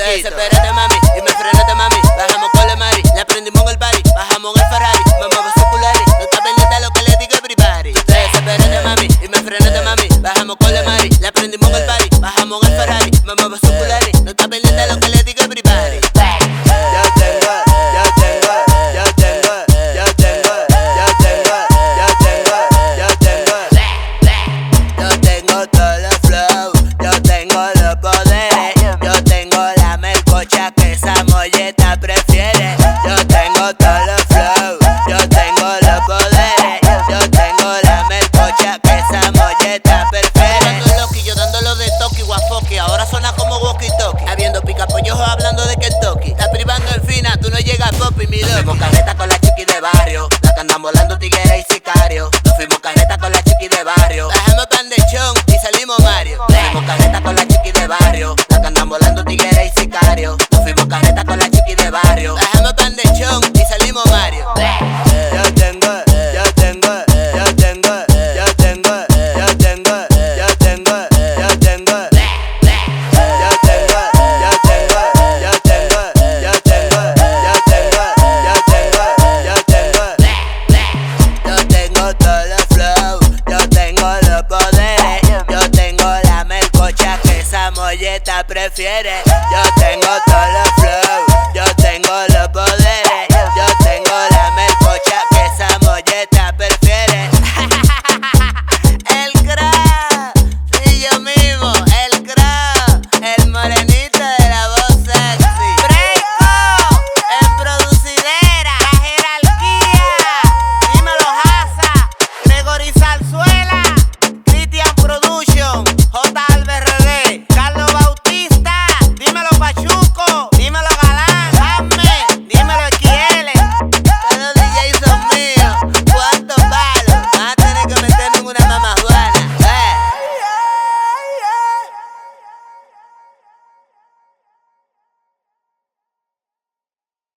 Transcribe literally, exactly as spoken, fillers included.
Desespérate mami y me frenaste mami. Bajamos con la mari, la prendimos en el party. Bajamos en el Ferrari, me muevo circulares. No está pendiente a lo que le diga everybody. Desespérate mami y me frenaste mami. Bajamos con la mari, la prendimos en el party. Bajamos en el Ferrari, me muevo circulares. No está pendiente a lo que le diga everybody. Ahora suena como walkie-talkie. Habiendo picapollos hablando de Kentucky. Está privando en fina, tú no llegas a pop y mi dog. Nos fuimos carreta con la chiqui de barrio. La que andan volando tigres y sicarios. Nos fuimos carreta con la chiqui de barrio. Bajamos pan de chon y salimos Mario. Nos fuimos carreta con la chiqui de barrio. La que andan volando tigres y sicarios. Nos fuimos carreta con la chiqui de barrio. Bajamos pan de chon y salimos Mario. Yo tengo, yo tengo, yo tengo, yo tengo, yo tengo, yo tengo, yo tengo. Prefiere